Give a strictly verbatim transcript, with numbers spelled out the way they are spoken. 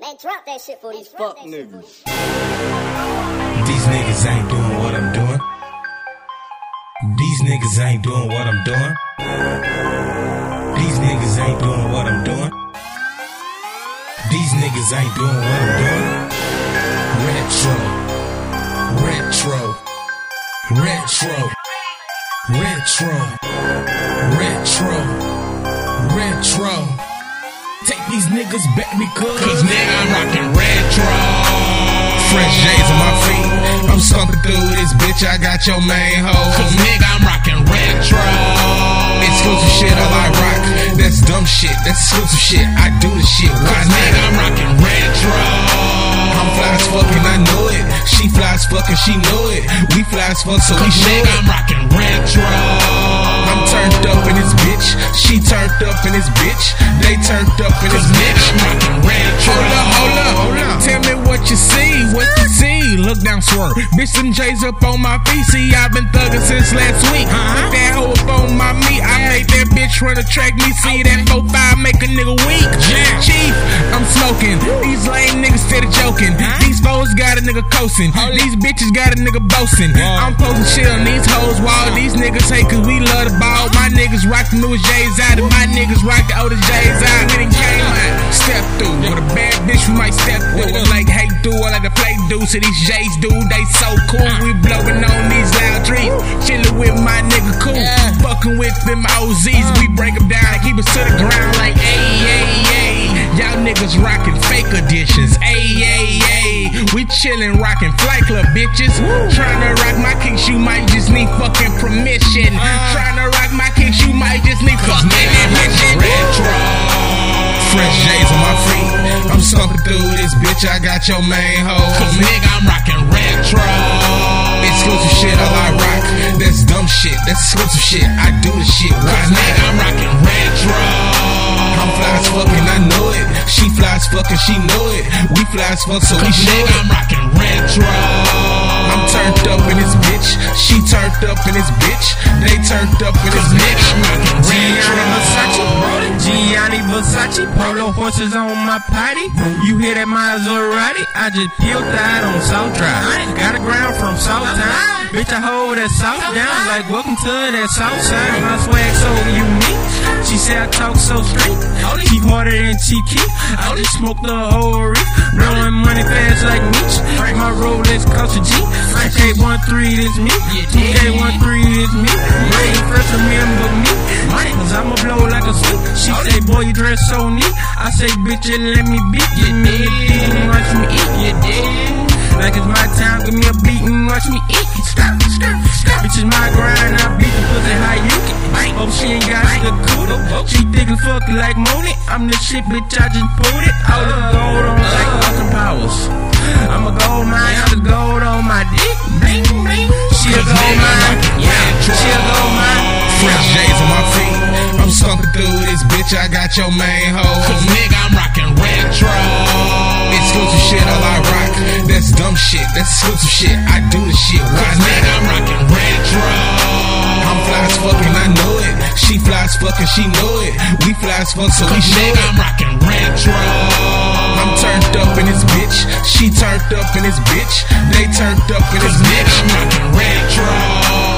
And drop that shit for these fuck niggas. These niggas ain't doing what I'm doing. These niggas ain't doing what I'm doing. These niggas ain't doing what I'm doing. These niggas ain't doing what I'm doing. Retro, retro, retro, retro, retro, retro. Take these niggas back because Cause nigga I'm rockin' retro. Fresh J's on my feet, I'm stomping through this bitch, I got your main hoe. Cause nigga I'm rockin' retro. Exclusive shit all I rock, that's dumb shit, that's exclusive shit, I do the shit. Cause nigga I'm rockin' retro. I'm fly as fuck and I know it, she fly as fuck and she know it, we fly as fuck so we show it. I'm rockin' retro. I'm turned up in this bitch, she turned up in this bitch, they turned up in this bitch. I'm rockin' retro. Hold up, hold up, hold up. Tell me what you see, what you see. Look down, swerve. Bitch, them J's up on my feet. See, I've been thuggin' since last week. Put that hoe up on my meat. I made that bitch run a track me. See that four five make a nigga weak. Chief, I'm smoking. These lame niggas steady joking. These foes got a nigga coasting. These bitches got a nigga boasting. I'm posting shit on these hoes while these niggas hate cause we love the ball. My niggas rock the newest J's out and my niggas rock the oldest J's out. We done came out, step through. With a bad bitch we might step through. I'm like hate do, I like to play do. So these J's do, they so cool. We blowing on these loud trees. Chillin' with my nigga cool. Fucking with them O Z's. We break them down and keep us to the ground like ayy, ayy, ayy. Y'all niggas rockin' fake editions. Ayy, ayy, ayy. We chillin' rockin' Flight Club bitches. Tryna rock my kicks, you might just need fucking permission. Tryna rock my kicks, you might just need fucking permission. Retro. Fresh J's on my feet, I'm stomping through this bitch, I got your main hoe. Cause nigga I'm rockin' retro. Exclusive shit all I rock, that's dumb shit, that's exclusive shit, I do the shit. Cause nigga I'm rockin' retro. I'm fly as fuck and I know it, she fly as fuck and she know it, we fly as fuck so we show it. I'm rockin' retro. I'm turned up in this bitch, she turned up in this bitch, they turned up in this bitch. I'm rockin' retro. Gianni Versace, polo horses on my potty. You hear that Maserati? I just peeled that on South Drive. Got a ground from Southtown. Bitch, I hold that South down like welcome to that South Side. My swag so unique. She said I talk so straight. Keep harder than Tiki. I just smoke the whole reef. Blowing money fast like Meech. My Rolex cost a G. K one three is me. two K one three is me. Rain first remember me. Cause I'ma blow like a sweet. She say, boy, you dress so neat. I say, bitch, you let me beat. Give me a beat and watch me eat. You did. Like it's my time, give me a beat and watch me eat. Stop, stop, stop. Bitch, it's my grind, I beat the pussy how you can. Oh, she ain't got the cooter. She thick and fucking like Monet. I'm the shit, bitch, I just pulled it. All the gold on like Austin Powers. I'm a gold mine, all the gold on my dick. Bling, bling. She a gold mine, yeah, she a gold mine. Fresh J's on my feet, I'm stomping through this bitch, I got your main hoe. Cause nigga I'm rockin' retro. Exclusive shit all I rock, that's dumb shit, that's exclusive shit, I do the shit. Cause nigga I'm rockin' retro. I'm fly as fuck and I know it, she fly as fuck and she know it, we fly as fuck so we show it. I'm rockin' retro. I'm turned up in this bitch, she turned up in this bitch, they turned up in this bitch. I'm rockin' retro.